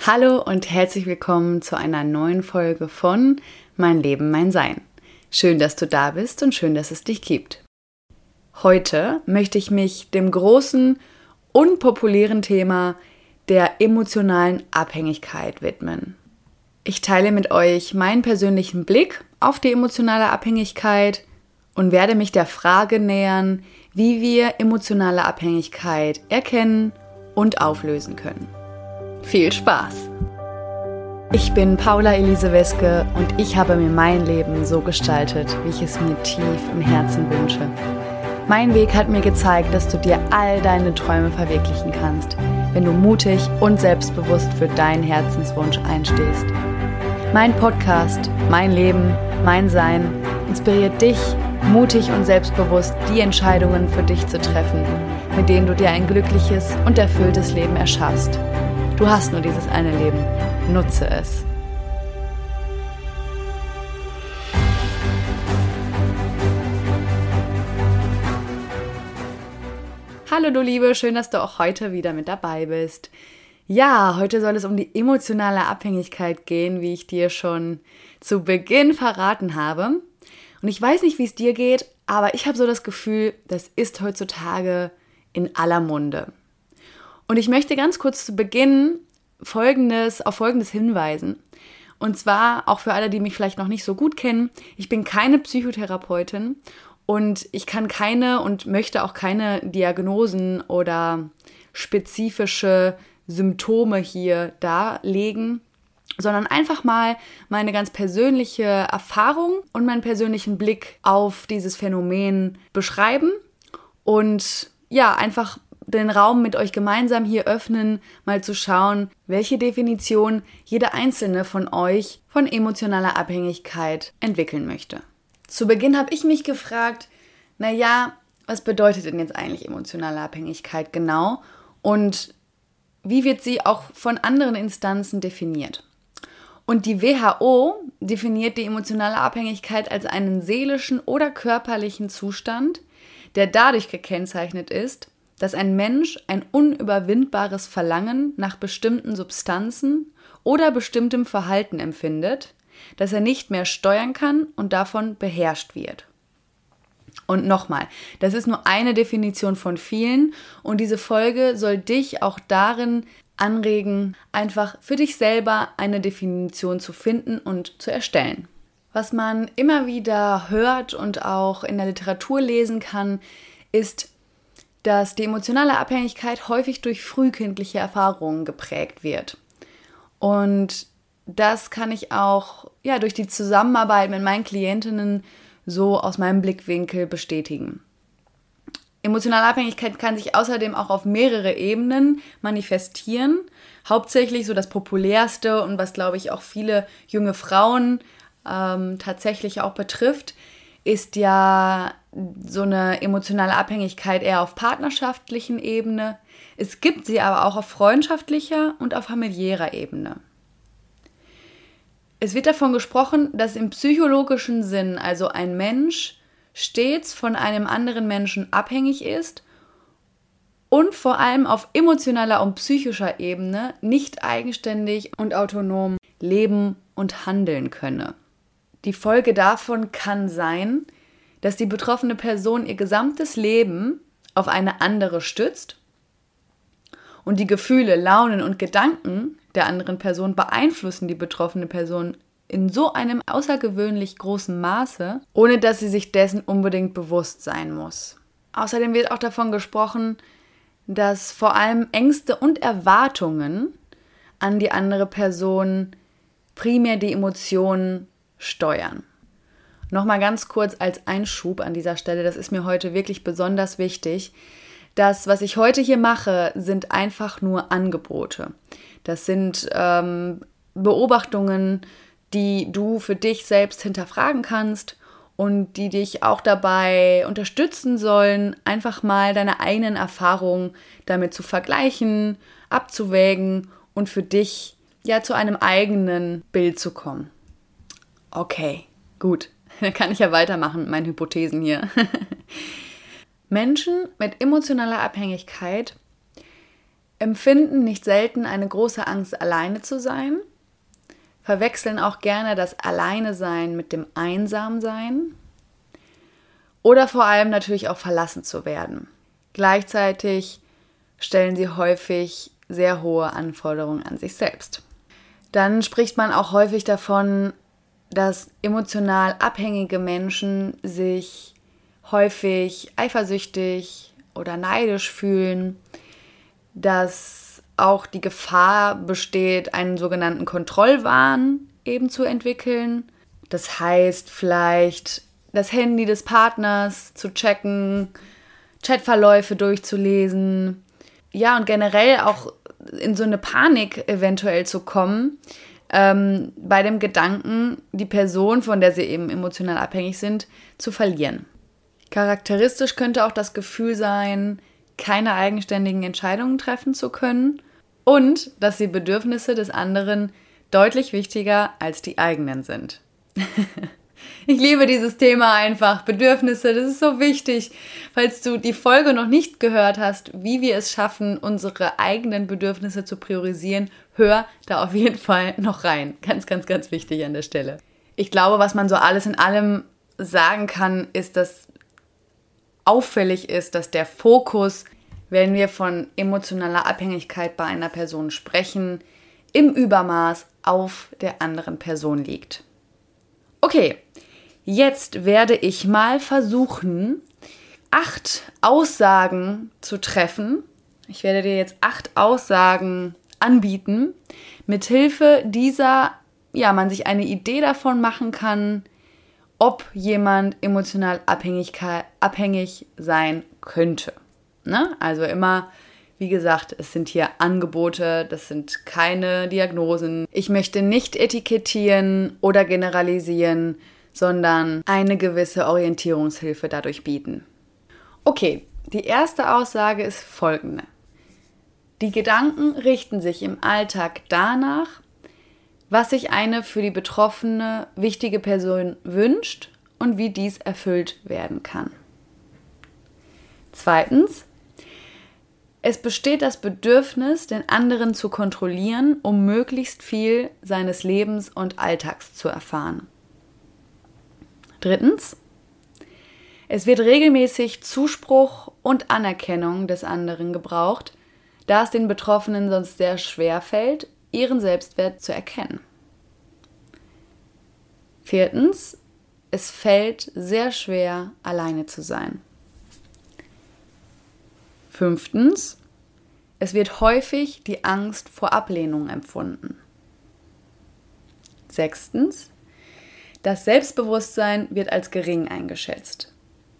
Hallo und herzlich willkommen zu einer neuen Folge von Mein Leben, mein Sein. Schön, dass du da bist und schön, dass es dich gibt. Heute möchte ich mich dem großen, unpopulären Thema der emotionalen Abhängigkeit widmen. Ich teile mit euch meinen persönlichen Blick auf die emotionale Abhängigkeit und werde mich der Frage nähern, wie wir emotionale Abhängigkeit erkennen und auflösen können. Viel Spaß! Ich bin Paula Elise Weske und ich habe mir mein Leben so gestaltet, wie ich es mir tief im Herzen wünsche. Mein Weg hat mir gezeigt, dass du dir all deine Träume verwirklichen kannst, wenn du mutig und selbstbewusst für deinen Herzenswunsch einstehst. Mein Podcast, mein Leben, mein Sein inspiriert dich, mutig und selbstbewusst die Entscheidungen für dich zu treffen, mit denen du dir ein glückliches und erfülltes Leben erschaffst. Du hast nur dieses eine Leben. Nutze es. Hallo du Liebe, schön, dass du auch heute wieder mit dabei bist. Ja, heute soll es um die emotionale Abhängigkeit gehen, wie ich dir schon zu Beginn verraten habe. Und ich weiß nicht, wie es dir geht, aber ich habe so das Gefühl, das ist heutzutage in aller Munde. Und ich möchte ganz kurz zu Beginn auf Folgendes hinweisen. Und zwar auch für alle, die mich vielleicht noch nicht so gut kennen. Ich bin keine Psychotherapeutin und ich kann keine und möchte auch keine Diagnosen oder spezifische Symptome hier darlegen, sondern einfach mal meine ganz persönliche Erfahrung und meinen persönlichen Blick auf dieses Phänomen beschreiben und ja, einfach den Raum mit euch gemeinsam hier öffnen, mal zu schauen, welche Definition jeder einzelne von euch von emotionaler Abhängigkeit entwickeln möchte. Zu Beginn habe ich mich gefragt, was bedeutet denn jetzt eigentlich emotionale Abhängigkeit genau und wie wird sie auch von anderen Instanzen definiert? Und die WHO definiert die emotionale Abhängigkeit als einen seelischen oder körperlichen Zustand, der dadurch gekennzeichnet ist, dass ein Mensch ein unüberwindbares Verlangen nach bestimmten Substanzen oder bestimmtem Verhalten empfindet, das er nicht mehr steuern kann und davon beherrscht wird. Und nochmal, das ist nur eine Definition von vielen und diese Folge soll dich auch darin anregen, einfach für dich selber eine Definition zu finden und zu erstellen. Was man immer wieder hört und auch in der Literatur lesen kann, ist, dass die emotionale Abhängigkeit häufig durch frühkindliche Erfahrungen geprägt wird. Und das kann ich auch durch die Zusammenarbeit mit meinen Klientinnen so aus meinem Blickwinkel bestätigen. Emotionale Abhängigkeit kann sich außerdem auch auf mehrere Ebenen manifestieren. Hauptsächlich so das populärste und was, glaube ich, auch viele junge Frauen tatsächlich auch betrifft, ist ja so eine emotionale Abhängigkeit eher auf partnerschaftlichen Ebene. Es gibt sie aber auch auf freundschaftlicher und auf familiärer Ebene. Es wird davon gesprochen, dass im psychologischen Sinn also ein Mensch stets von einem anderen Menschen abhängig ist und vor allem auf emotionaler und psychischer Ebene nicht eigenständig und autonom leben und handeln könne. Die Folge davon kann sein, dass die betroffene Person ihr gesamtes Leben auf eine andere stützt und die Gefühle, Launen und Gedanken der anderen Person beeinflussen die betroffene Person in so einem außergewöhnlich großen Maße, ohne dass sie sich dessen unbedingt bewusst sein muss. Außerdem wird auch davon gesprochen, dass vor allem Ängste und Erwartungen an die andere Person primär die Emotionen steuern. Nochmal ganz kurz als Einschub an dieser Stelle, das ist mir heute wirklich besonders wichtig. Das, was ich heute hier mache, sind einfach nur Angebote. Das sind Beobachtungen, die du für dich selbst hinterfragen kannst und die dich auch dabei unterstützen sollen, einfach mal deine eigenen Erfahrungen damit zu vergleichen, abzuwägen und für dich zu einem eigenen Bild zu kommen. Okay, gut. Dann kann ich ja weitermachen mit meinen Hypothesen hier. Menschen mit emotionaler Abhängigkeit empfinden nicht selten eine große Angst, alleine zu sein, verwechseln auch gerne das Alleine-Sein mit dem Einsamsein oder vor allem natürlich auch verlassen zu werden. Gleichzeitig stellen sie häufig sehr hohe Anforderungen an sich selbst. Dann spricht man auch häufig davon, dass emotional abhängige Menschen sich häufig eifersüchtig oder neidisch fühlen, dass auch die Gefahr besteht, einen sogenannten Kontrollwahn eben zu entwickeln. Das heißt, vielleicht das Handy des Partners zu checken, Chatverläufe durchzulesen, ja, und generell auch in so eine Panik eventuell zu kommen, bei dem Gedanken, die Person, von der sie eben emotional abhängig sind, zu verlieren. Charakteristisch könnte auch das Gefühl sein, keine eigenständigen Entscheidungen treffen zu können und dass die Bedürfnisse des anderen deutlich wichtiger als die eigenen sind. Ich liebe dieses Thema einfach, Bedürfnisse, das ist so wichtig. Falls du die Folge noch nicht gehört hast, wie wir es schaffen, unsere eigenen Bedürfnisse zu priorisieren, hör da auf jeden Fall noch rein. Ganz, ganz, ganz wichtig an der Stelle. Ich glaube, was man so alles in allem sagen kann, ist, dass auffällig ist, dass der Fokus, wenn wir von emotionaler Abhängigkeit bei einer Person sprechen, im Übermaß auf der anderen Person liegt. Okay, jetzt werde ich mal versuchen, 8 Aussagen zu treffen. Ich werde dir jetzt 8 Aussagen anbieten, mithilfe dieser man sich eine Idee davon machen kann, ob jemand emotional abhängig sein könnte. Ne? Also immer, wie gesagt, es sind hier Angebote, das sind keine Diagnosen. Ich möchte nicht etikettieren oder generalisieren, sondern eine gewisse Orientierungshilfe dadurch bieten. Okay, die erste Aussage ist folgende. Die Gedanken richten sich im Alltag danach, was sich eine für die Betroffene wichtige Person wünscht und wie dies erfüllt werden kann. Zweitens, es besteht das Bedürfnis, den anderen zu kontrollieren, um möglichst viel seines Lebens und Alltags zu erfahren. Drittens, es wird regelmäßig Zuspruch und Anerkennung des anderen gebraucht, da es den Betroffenen sonst sehr schwer fällt, ihren Selbstwert zu erkennen. Viertens, es fällt sehr schwer, alleine zu sein. Fünftens, es wird häufig die Angst vor Ablehnung empfunden. Sechstens, das Selbstbewusstsein wird als gering eingeschätzt.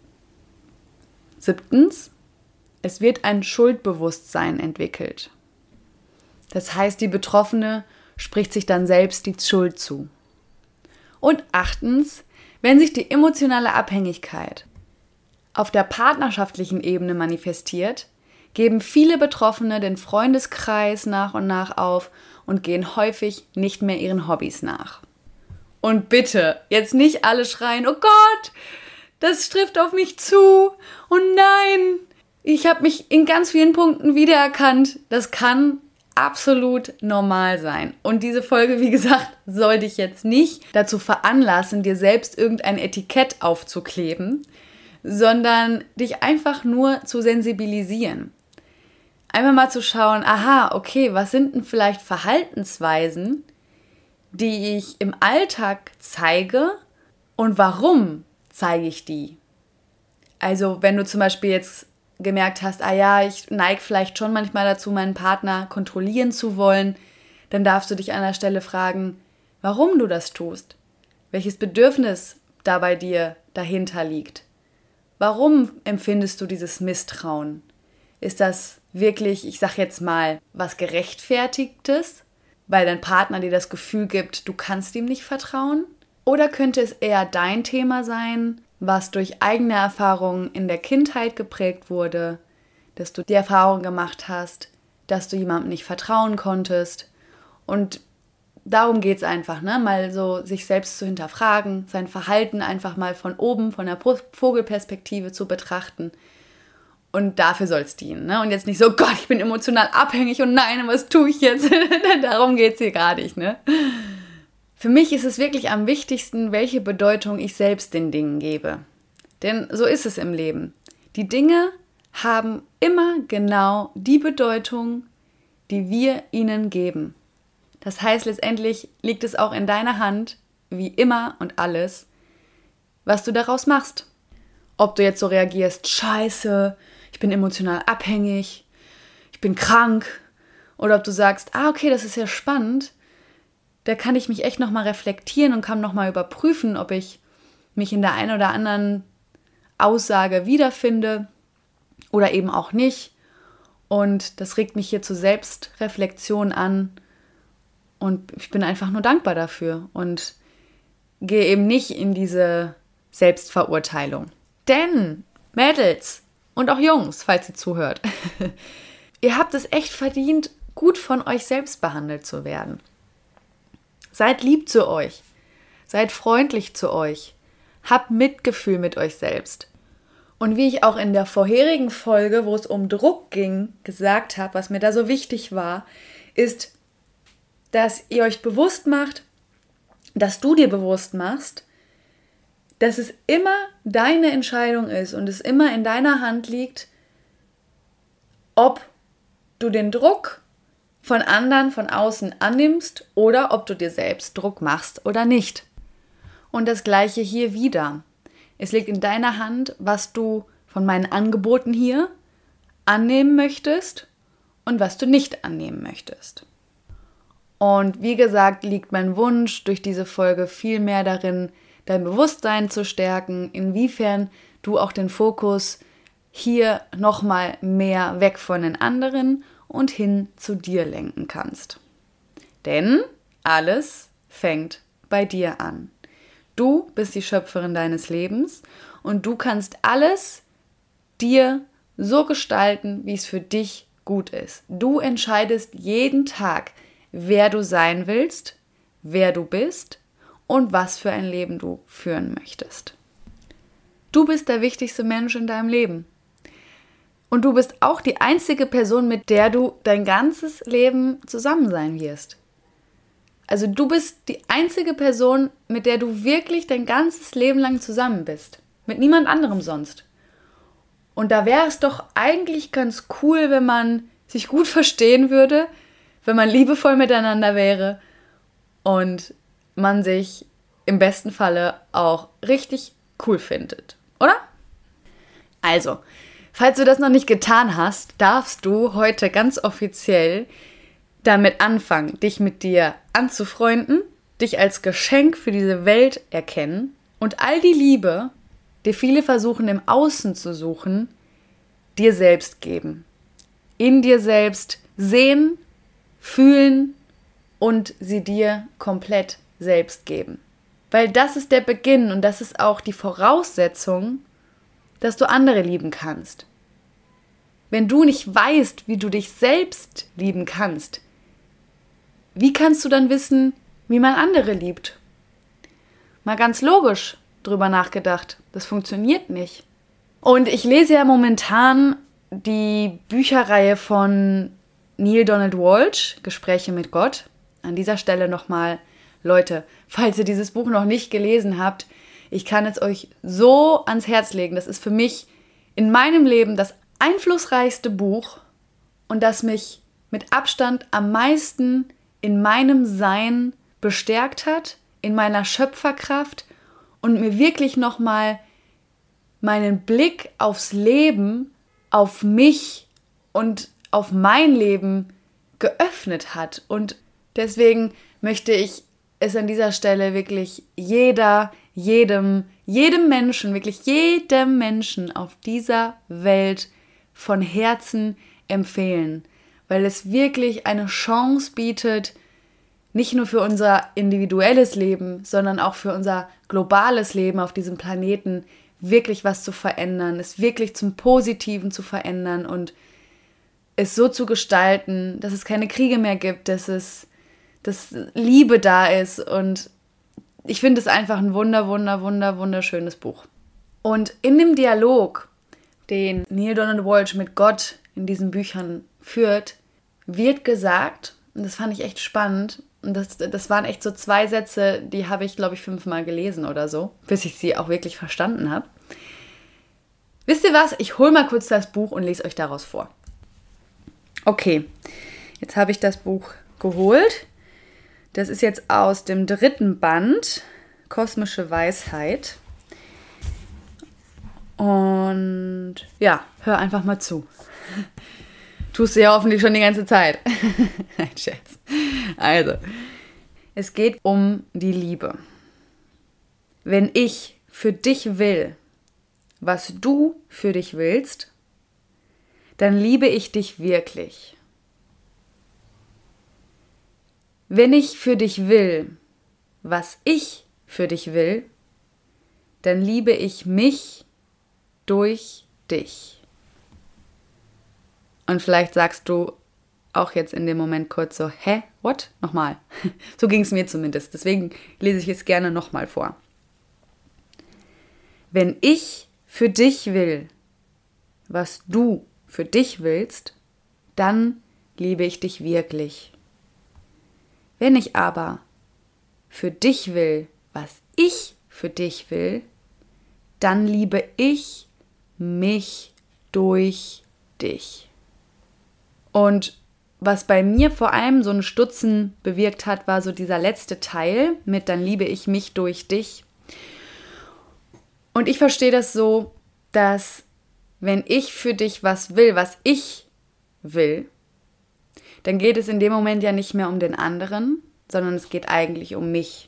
Siebtens, es wird ein Schuldbewusstsein entwickelt. Das heißt, die Betroffene spricht sich dann selbst die Schuld zu. Und achtens, wenn sich die emotionale Abhängigkeit auf der partnerschaftlichen Ebene manifestiert, geben viele Betroffene den Freundeskreis nach und nach auf und gehen häufig nicht mehr ihren Hobbys nach. Und bitte, jetzt nicht alle schreien, oh Gott, das trifft auf mich zu, oh nein, ich habe mich in ganz vielen Punkten wiedererkannt. Das kann absolut normal sein. Und diese Folge, wie gesagt, soll dich jetzt nicht dazu veranlassen, dir selbst irgendein Etikett aufzukleben, sondern dich einfach nur zu sensibilisieren. Einmal mal zu schauen, aha, okay, was sind denn vielleicht Verhaltensweisen, die ich im Alltag zeige und warum zeige ich die? Also wenn du zum Beispiel jetzt gemerkt hast, ich neige vielleicht schon manchmal dazu, meinen Partner kontrollieren zu wollen, dann darfst du dich an der Stelle fragen, warum du das tust, welches Bedürfnis da bei dir dahinter liegt. Warum empfindest du dieses Misstrauen? Ist das wirklich, ich sag jetzt mal, was Gerechtfertigtes, weil dein Partner dir das Gefühl gibt, du kannst ihm nicht vertrauen? Oder könnte es eher dein Thema sein, was durch eigene Erfahrungen in der Kindheit geprägt wurde, dass du die Erfahrung gemacht hast, dass du jemandem nicht vertrauen konntest? Und darum geht es einfach, ne? Mal so sich selbst zu hinterfragen, sein Verhalten einfach mal von oben, von der Vogelperspektive zu betrachten Und dafür soll es dienen. Ne? Und jetzt nicht so, Gott, ich bin emotional abhängig und nein, was tue ich jetzt? Darum geht es hier gar nicht. Ne? Für mich ist es wirklich am wichtigsten, welche Bedeutung ich selbst den Dingen gebe. Denn so ist es im Leben. Die Dinge haben immer genau die Bedeutung, die wir ihnen geben. Das heißt, letztendlich liegt es auch in deiner Hand, wie immer und alles, was du daraus machst. Ob du jetzt so reagierst, scheiße, ich bin emotional abhängig, ich bin krank, oder ob du sagst, okay, das ist ja spannend, da kann ich mich echt nochmal reflektieren und kann nochmal überprüfen, ob ich mich in der einen oder anderen Aussage wiederfinde oder eben auch nicht. Und das regt mich hier zur Selbstreflexion an und ich bin einfach nur dankbar dafür und gehe eben nicht in diese Selbstverurteilung. Denn, Mädels und auch Jungs, falls ihr zuhört, ihr habt es echt verdient, gut von euch selbst behandelt zu werden. Seid lieb zu euch, seid freundlich zu euch, habt Mitgefühl mit euch selbst. Und wie ich auch in der vorherigen Folge, wo es um Druck ging, gesagt habe, was mir da so wichtig war, ist, dass ihr euch bewusst macht, dass du dir bewusst machst, dass es immer deine Entscheidung ist und es immer in deiner Hand liegt, ob du den Druck von anderen von außen annimmst oder ob du dir selbst Druck machst oder nicht. Und das Gleiche hier wieder. Es liegt in deiner Hand, was du von meinen Angeboten hier annehmen möchtest und was du nicht annehmen möchtest. Und wie gesagt, liegt mein Wunsch durch diese Folge viel mehr darin, dein Bewusstsein zu stärken, inwiefern du auch den Fokus hier nochmal mehr weg von den anderen und hin zu dir lenken kannst. Denn alles fängt bei dir an. Du bist die Schöpferin deines Lebens und du kannst alles dir so gestalten, wie es für dich gut ist. Du entscheidest jeden Tag, wer du sein willst, wer du bist und was für ein Leben du führen möchtest. Du bist der wichtigste Mensch in deinem Leben. Und du bist auch die einzige Person, mit der du dein ganzes Leben zusammen sein wirst. Also du bist die einzige Person, mit der du wirklich dein ganzes Leben lang zusammen bist. Mit niemand anderem sonst. Und da wäre es doch eigentlich ganz cool, wenn man sich gut verstehen würde, wenn man liebevoll miteinander wäre und man sich im besten Falle auch richtig cool findet, oder? Also, falls du das noch nicht getan hast, darfst du heute ganz offiziell damit anfangen, dich mit dir anzufreunden, dich als Geschenk für diese Welt erkennen und all die Liebe, die viele versuchen im Außen zu suchen, dir selbst geben. In dir selbst sehen, fühlen und sie dir komplett selbst geben. Weil das ist der Beginn und das ist auch die Voraussetzung, dass du andere lieben kannst. Wenn du nicht weißt, wie du dich selbst lieben kannst, wie kannst du dann wissen, wie man andere liebt? Mal ganz logisch drüber nachgedacht. Das funktioniert nicht. Und ich lese ja momentan die Bücherreihe von Neale Donald Walsch, Gespräche mit Gott. An dieser Stelle nochmal, Leute, falls ihr dieses Buch noch nicht gelesen habt, ich kann es euch so ans Herz legen. Das ist für mich in meinem Leben das einflussreichste Buch und das mich mit Abstand am meisten in meinem Sein bestärkt hat, in meiner Schöpferkraft und mir wirklich nochmal meinen Blick aufs Leben, auf mich und auf mein Leben geöffnet hat. Und deswegen möchte ich es an dieser Stelle wirklich jedem Menschen, wirklich jedem Menschen auf dieser Welt von Herzen empfehlen, weil es wirklich eine Chance bietet, nicht nur für unser individuelles Leben, sondern auch für unser globales Leben auf diesem Planeten wirklich was zu verändern, es wirklich zum Positiven zu verändern und es so zu gestalten, dass es keine Kriege mehr gibt, dass Liebe da ist und ich finde es einfach ein wunderschönes Buch. Und in dem Dialog den Neale Donald Walsch mit Gott in diesen Büchern führt, wird gesagt, und das fand ich echt spannend, und das waren echt so 2 Sätze, die habe ich, glaube ich, 5-mal gelesen oder so, bis ich sie auch wirklich verstanden habe. Wisst ihr was? Ich hole mal kurz das Buch und lese euch daraus vor. Okay, jetzt habe ich das Buch geholt. Das ist jetzt aus dem 3. Band, Kosmische Weisheit. Und ja, hör einfach mal zu. Tust du ja hoffentlich schon die ganze Zeit. Nein, Scherz. Also, es geht um die Liebe. Wenn ich für dich will, was du für dich willst, dann liebe ich dich wirklich. Wenn ich für dich will, was ich für dich will, dann liebe ich mich durch dich. Und vielleicht sagst du auch jetzt in dem Moment kurz so, hä, what? Nochmal. So ging es mir zumindest. Deswegen lese ich es gerne nochmal vor. Wenn ich für dich will, was du für dich willst, dann liebe ich dich wirklich. Wenn ich aber für dich will, was ich für dich will, dann liebe ich mich durch dich. Und was bei mir vor allem so ein Stutzen bewirkt hat, war so dieser letzte Teil mit dann liebe ich mich durch dich. Und ich verstehe das so, dass wenn ich für dich was will, was ich will, dann geht es in dem Moment ja nicht mehr um den anderen, sondern es geht eigentlich um mich.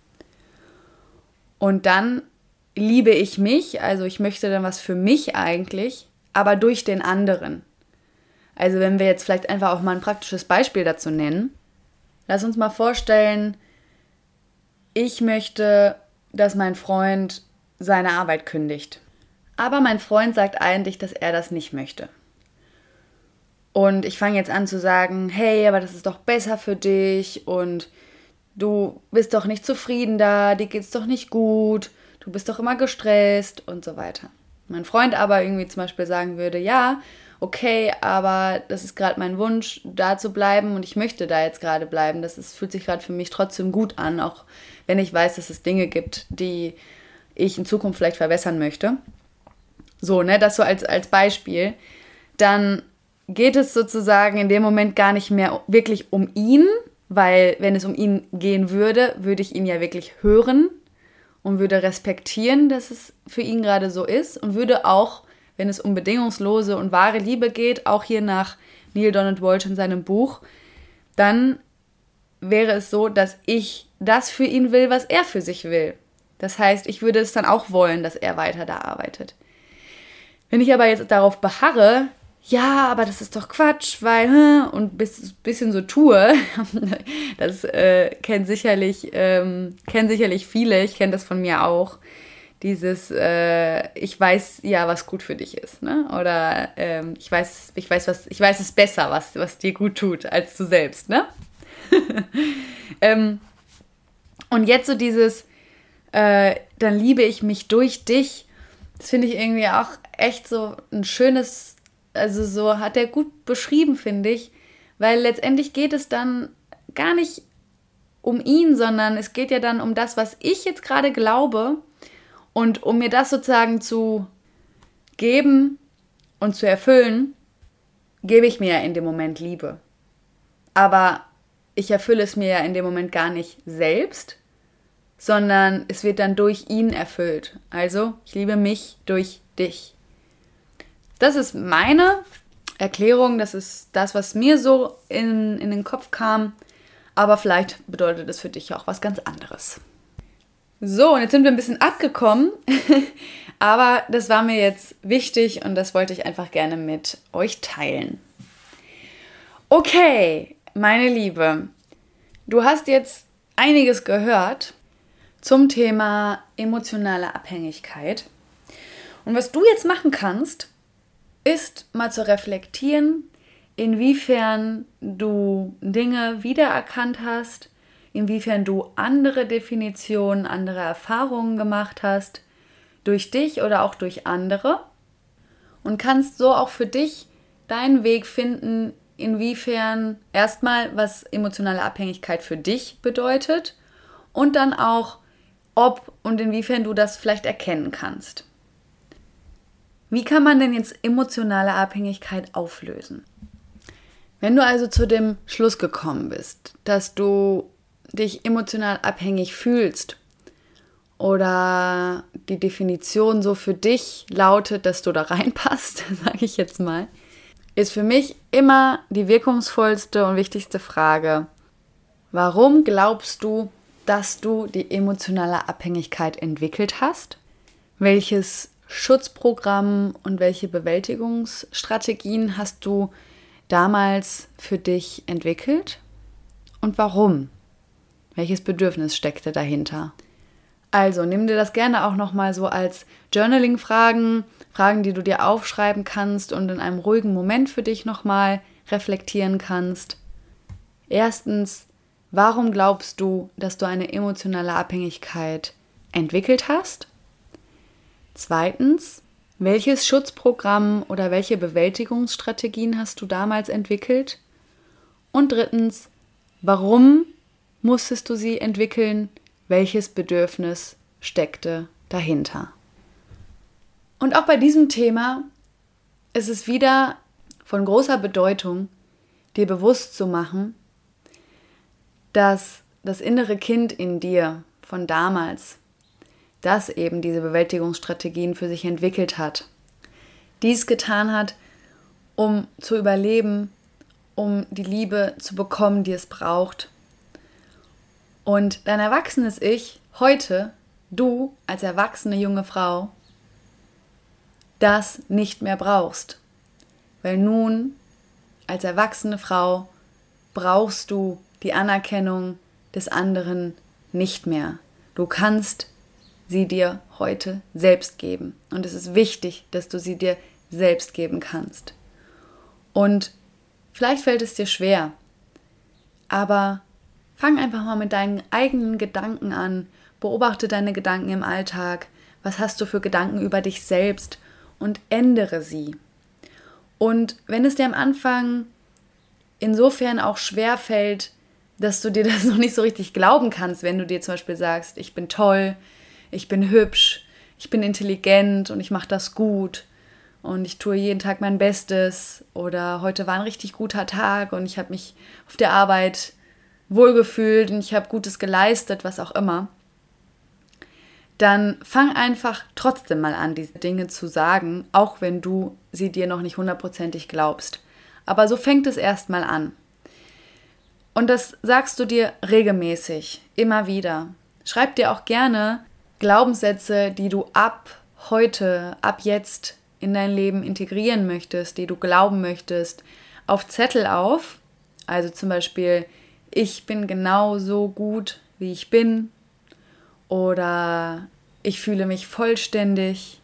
Und dann liebe ich mich, also ich möchte dann was für mich eigentlich, aber durch den anderen. Also wenn wir jetzt vielleicht einfach auch mal ein praktisches Beispiel dazu nennen. Lass uns mal vorstellen, ich möchte, dass mein Freund seine Arbeit kündigt. Aber mein Freund sagt eigentlich, dass er das nicht möchte. Und ich fange jetzt an zu sagen, hey, aber das ist doch besser für dich und du bist doch nicht zufrieden da, dir geht's doch nicht gut, du bist doch immer gestresst und so weiter. Mein Freund aber irgendwie zum Beispiel sagen würde, ja, okay, aber das ist gerade mein Wunsch, da zu bleiben und ich möchte da jetzt gerade bleiben. Fühlt sich gerade für mich trotzdem gut an, auch wenn ich weiß, dass es Dinge gibt, die ich in Zukunft vielleicht verbessern möchte. So, ne, das so als Beispiel. Dann geht es sozusagen in dem Moment gar nicht mehr wirklich um ihn, weil wenn es um ihn gehen würde, würde ich ihn ja wirklich hören und würde respektieren, dass es für ihn gerade so ist und würde auch, wenn es um bedingungslose und wahre Liebe geht, auch hier nach Neale Donald Walsch in seinem Buch, dann wäre es so, dass ich das für ihn will, was er für sich will. Das heißt, ich würde es dann auch wollen, dass er weiter da arbeitet. Wenn ich aber jetzt darauf beharre, ja, aber das ist doch Quatsch, weil, und ein bisschen so tue, das kennen sicherlich viele, ich kenne das von mir auch, dieses, ich weiß ja, was gut für dich ist, ne? Oder ich weiß es besser, was dir gut tut, als du selbst, ne? Und jetzt so dieses, dann liebe ich mich durch dich, das finde ich irgendwie auch echt so ein schönes, also so hat er gut beschrieben, finde ich, weil letztendlich geht es dann gar nicht um ihn, sondern es geht ja dann um das, was ich jetzt gerade glaube und um mir das sozusagen zu geben und zu erfüllen, gebe ich mir ja in dem Moment Liebe. Aber ich erfülle es mir ja in dem Moment gar nicht selbst, sondern es wird dann durch ihn erfüllt. Also, ich liebe mich durch dich. Das ist meine Erklärung, das ist das, was mir so in den Kopf kam, aber vielleicht bedeutet es für dich auch was ganz anderes. So, und jetzt sind wir ein bisschen abgekommen, aber das war mir jetzt wichtig und das wollte ich einfach gerne mit euch teilen. Okay, meine Liebe, du hast jetzt einiges gehört zum Thema emotionale Abhängigkeit. Und was du jetzt machen kannst, ist mal zu reflektieren, inwiefern du Dinge wiedererkannt hast, inwiefern du andere Definitionen, andere Erfahrungen gemacht hast, durch dich oder auch durch andere. und kannst so auch für dich deinen Weg finden, inwiefern erstmal, was emotionale Abhängigkeit für dich bedeutet und dann auch, ob und inwiefern du das vielleicht erkennen kannst. Wie kann man denn jetzt emotionale Abhängigkeit auflösen? Wenn du also zu dem Schluss gekommen bist, dass du dich emotional abhängig fühlst oder die Definition so für dich lautet, dass du da reinpasst, sage ich jetzt mal, ist für mich immer die wirkungsvollste und wichtigste Frage: Warum glaubst du, dass du die emotionale Abhängigkeit entwickelt hast? Welches Schutzprogramm und welche Bewältigungsstrategien hast du damals für dich entwickelt? Und warum? Welches Bedürfnis steckte dahinter? Also nimm dir das gerne auch nochmal so als Journaling-Fragen, Fragen, die du dir aufschreiben kannst und in einem ruhigen Moment für dich nochmal reflektieren kannst. Erstens, warum glaubst du, dass du eine emotionale Abhängigkeit entwickelt hast? Zweitens, welches Schutzprogramm oder welche Bewältigungsstrategien hast du damals entwickelt? Und drittens, warum musstest du sie entwickeln? Welches Bedürfnis steckte dahinter? Und auch bei diesem Thema ist es wieder von großer Bedeutung, dir bewusst zu machen, dass das innere Kind in dir von damals, das eben diese Bewältigungsstrategien für sich entwickelt hat, dies getan hat, um zu überleben, um die Liebe zu bekommen, die es braucht. Und dein erwachsenes Ich, heute, du als erwachsene junge Frau, das nicht mehr brauchst. Weil nun, als erwachsene Frau, brauchst du die Anerkennung des anderen nicht mehr. Du kannst sie dir heute selbst geben. Und es ist wichtig, dass du sie dir selbst geben kannst. Und vielleicht fällt es dir schwer, aber fang einfach mal mit deinen eigenen Gedanken an. Beobachte deine Gedanken im Alltag. Was hast du für Gedanken über dich selbst? Und ändere sie. Und wenn es dir am Anfang insofern auch schwer fällt, dass du dir das noch nicht so richtig glauben kannst, wenn du dir zum Beispiel sagst, ich bin toll, ich bin hübsch, ich bin intelligent und ich mache das gut und ich tue jeden Tag mein Bestes oder heute war ein richtig guter Tag und ich habe mich auf der Arbeit wohlgefühlt und ich habe Gutes geleistet, was auch immer, dann fang einfach trotzdem mal an, diese Dinge zu sagen, auch wenn du sie dir noch nicht hundertprozentig glaubst. Aber so fängt es erstmal an. Und das sagst du dir regelmäßig, immer wieder. Schreib dir auch gerne Glaubenssätze, die du ab heute, ab jetzt in dein Leben integrieren möchtest, die du glauben möchtest, auf Zettel auf. Also zum Beispiel, ich bin genauso gut, wie ich bin. Oder ich fühle mich vollständig.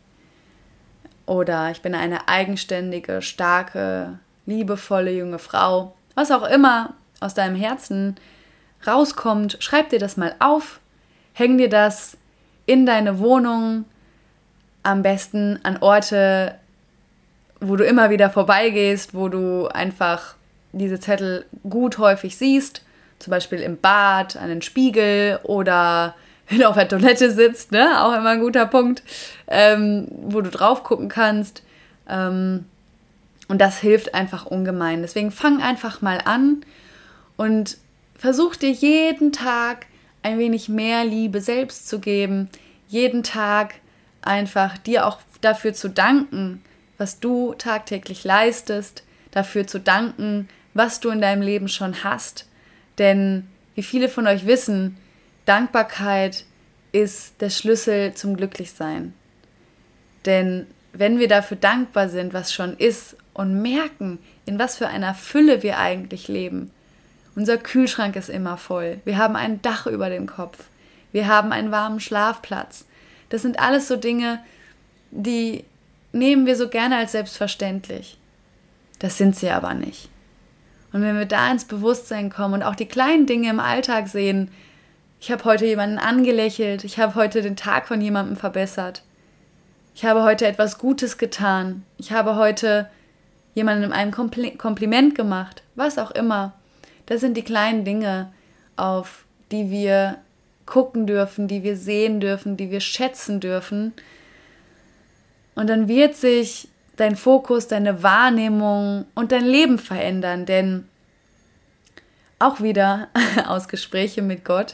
Oder ich bin eine eigenständige, starke, liebevolle junge Frau. Was auch immer aus deinem Herzen rauskommt, schreib dir das mal auf. Häng dir das in deine Wohnung, am besten an Orte, wo du immer wieder vorbeigehst, wo du einfach diese Zettel gut häufig siehst. Zum Beispiel im Bad, an den Spiegel oder wenn du auf der Toilette sitzt, ne? Auch immer ein guter Punkt, wo du drauf gucken kannst. Und das hilft einfach ungemein. Deswegen fang einfach mal an und versuch dir jeden Tag ein wenig mehr Liebe selbst zu geben. Jeden Tag einfach dir auch dafür zu danken, was du tagtäglich leistest. Dafür zu danken, was du in deinem Leben schon hast. Denn wie viele von euch wissen, Dankbarkeit ist der Schlüssel zum Glücklichsein. Denn wenn wir dafür dankbar sind, was schon ist und merken, in was für einer Fülle wir eigentlich leben. Unser Kühlschrank ist immer voll. Wir haben ein Dach über dem Kopf. Wir haben einen warmen Schlafplatz. Das sind alles so Dinge, die nehmen wir so gerne als selbstverständlich. Das sind sie aber nicht. Und wenn wir da ins Bewusstsein kommen und auch die kleinen Dinge im Alltag sehen, ich habe heute jemanden angelächelt, ich habe heute den Tag von jemandem verbessert, Ich habe heute etwas Gutes getan. Ich habe heute jemandem ein Kompliment gemacht. Was auch immer. Das sind die kleinen Dinge, auf die wir gucken dürfen, die wir sehen dürfen, die wir schätzen dürfen. Und dann wird sich dein Fokus, deine Wahrnehmung und dein Leben verändern. Denn auch wieder aus Gesprächen mit Gott,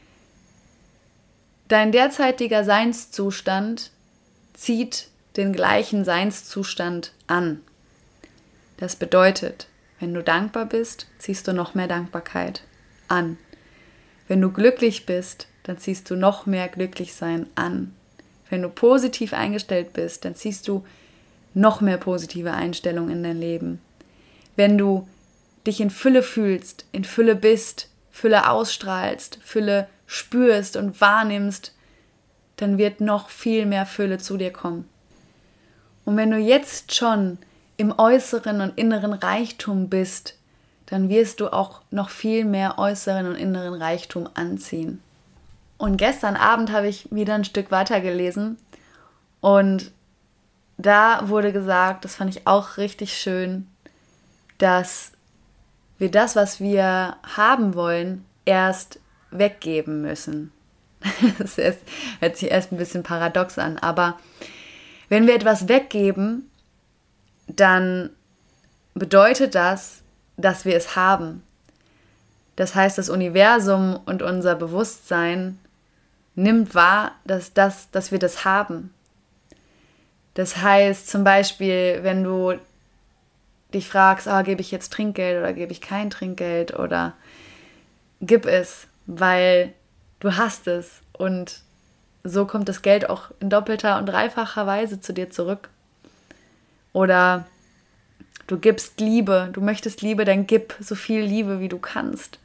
dein derzeitiger Seinszustand zieht den gleichen Seinszustand an. Das bedeutet, wenn du dankbar bist, ziehst du noch mehr Dankbarkeit an. Wenn du glücklich bist, dann ziehst du noch mehr Glücklichsein an. Wenn du positiv eingestellt bist, dann ziehst du noch mehr positive Einstellung in dein Leben. Wenn du dich in Fülle fühlst, in Fülle bist, Fülle ausstrahlst, Fülle spürst und wahrnimmst, dann wird noch viel mehr Fülle zu dir kommen. Und wenn du jetzt schon im äußeren und inneren Reichtum bist, dann wirst du auch noch viel mehr äußeren und inneren Reichtum anziehen. Und gestern Abend habe ich wieder ein Stück weiter gelesen und da wurde gesagt, das fand ich auch richtig schön, dass wir das, was wir haben wollen, erst weggeben müssen. Das hört sich erst ein bisschen paradox an, aber wenn wir etwas weggeben, dann bedeutet das, dass wir es haben. Das heißt, das Universum und unser Bewusstsein nimmt wahr, dass wir das haben. Das heißt zum Beispiel, wenn du dich fragst, gebe ich jetzt Trinkgeld oder gebe ich kein Trinkgeld oder gib es, weil du hast es und so kommt das Geld auch in doppelter und dreifacher Weise zu dir zurück. Oder du gibst Liebe, du möchtest Liebe, dann gib so viel Liebe, wie du kannst.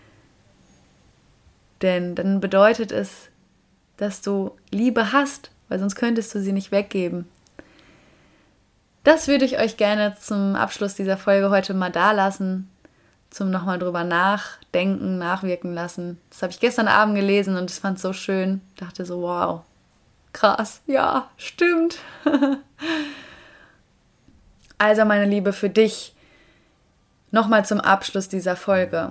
Denn dann bedeutet es, dass du Liebe hast, weil sonst könntest du sie nicht weggeben. Das würde ich euch gerne zum Abschluss dieser Folge heute mal da lassen, zum nochmal drüber nachdenken, nachwirken lassen. Das habe ich gestern Abend gelesen und ich fand es so schön. Ich dachte so, wow, krass, ja, stimmt. Also meine Liebe, für dich nochmal zum Abschluss dieser Folge.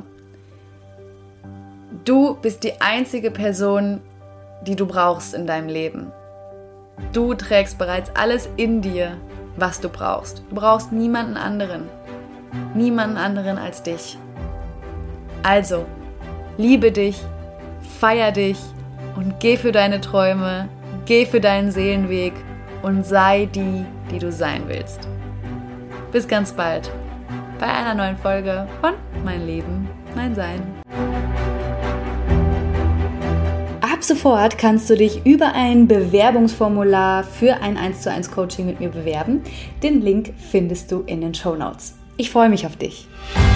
Du bist die einzige Person, die du brauchst in deinem Leben. Du trägst bereits alles in dir, was du brauchst. Du brauchst niemanden anderen als dich. Also, liebe dich, feier dich und geh für deine Träume, geh für deinen Seelenweg und sei die, die du sein willst. Bis ganz bald bei einer neuen Folge von Mein Leben, mein Sein. Ab sofort kannst du dich über ein Bewerbungsformular für ein 1:1 Coaching mit mir bewerben. Den Link findest du in den Shownotes. Ich freue mich auf dich.